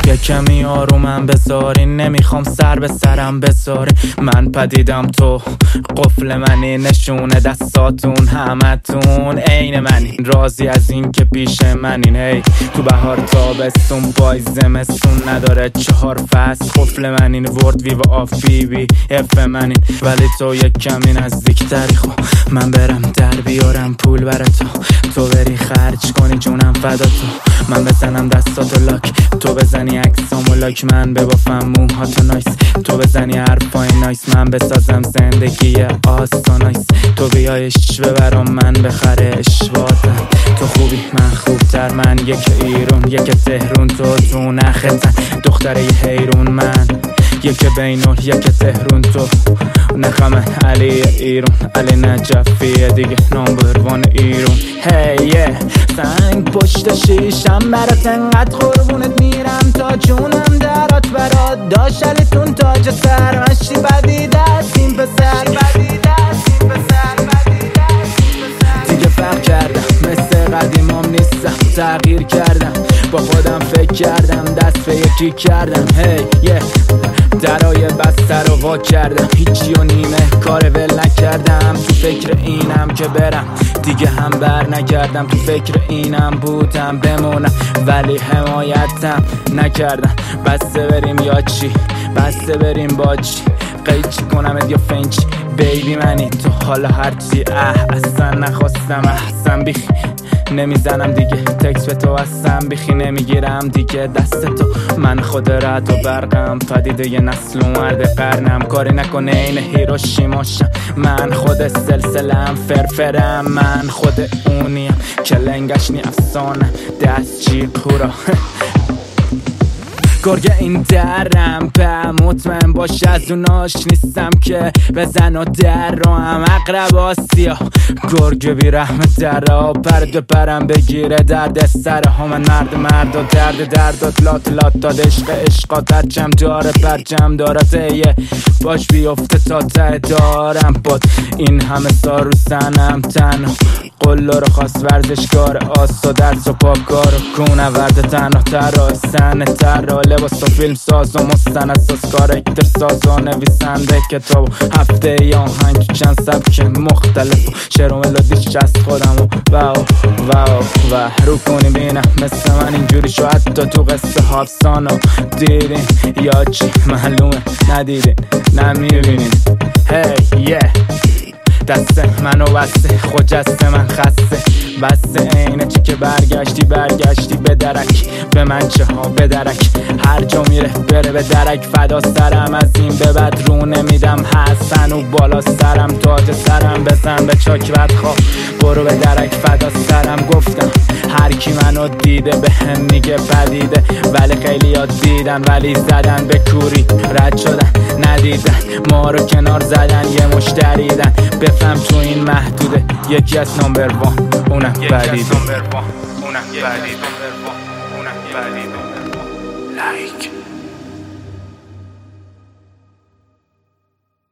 یه کمی آرومم بذارین، نمیخوام سر به سرم بذارین. من پدیدم تو قفل منی، نشونه دستاتون همتون عین منین، راضی از این که پیش منین. هی تو بهار تابستون پای زمستون نداره 4 فصل، قفل منین، ورد ویو آف بی بی اف منین. ولی تو یک کمی نزدیکتری، خب من برم در بیارم پول برا تو بری خرج کنی جونم فدا تو. من بزنم دستاتو لاک، تو بزنی عکسامو لایک، من ببافم موهاتو نایس، تو بزنی حرفای نایس، من بسازم زندگی آسانایس. تو بیایش ببرم من بخرش واتم، تو خوبی من خوبتر، من یک ایرون یک تهرون، تو نختن دختره یه حیرون، من یک بینون یک تهرون، تو نخمه علی ایرون، علی نجفیه دیگه نمبر 1 ایرون. هی سنگ پشت شیشم برات انقدر قربونت میرم تا جونم درات برات داشت، علیتون تاج سر مشی بدی دستیم پسر، دیگه فرق کردم مثل قدیمام نیستم، تغییر کردم با خودم فکر کردم، دست به یکی کردم. هی درای بستر رو وا کردم، هیچی و نیمه کار ول نکردم، تو فکر اینم که برم دیگه هم بر نگردم، تو فکر اینم بودم بمونم ولی حمایتم نکردم. بسته بریم یا چی، بسته بریم با چی، قیچی کنم یا فنچی بیبی منی تو، حالا هرچی اصلا نخواستم احسن بیخی نمیزنم دیگه تکس به تو هستم، بیخی نمیگیرم دیگه دست تو. من خود رد و برقم، پدیده یه نسل و مرد قرنم، کاری نکنه این هیروشیماشم، من خود سلسلم فرفرم، من خود اونیم که لنگش نی افسانه دست چی کورا گرگ این درم به مطمئن باش از اوناش نیستم که بزن و در رو هم اقرب آسیا، گرگ بی رحم درا پرد پرم بگیره درد سر ها، من مرد و درد لات داد عشقا ترچم داره پرچم دارد ایه باش بیفته تا ته دارم باد این همه سال رو سنم تنها قلو رو خواست ورزشکار آس و درس و پاکار و کونه ورد تنها ترا سن ترا لباس و فیلم ساز و مستند ساز کارکتر ساز و نویسنده کتاب هفته یا آهنگ تو چند سبک مختلف و شعر و ملودیش از خودم و رو کنی بینم مثل من اینجوری شو حتی تو قصه حافظانو دیدین یا چی معلومه ندیدین نمیبینین. هی دست منو بسته خجسته من خسته بسته اینه چی که برگشتی به درک به من چه ها به درک هر جا میره بره به درک فدا سرم از این به بعد رو نمیدم حسن و بالا سرم تاج سرم بزن به چاک بدخواه برو به درک فدا سرم. گفتم هر کی منو دیده به هم میگه پدیده ولی خیلی یاد دیدن ولی زدن به کوری رد شدن ندیدن ما رو کنار زدن یه مشتریدن بفهم تو این محدوده یکی از نمبر 1 اونم پدیده لایک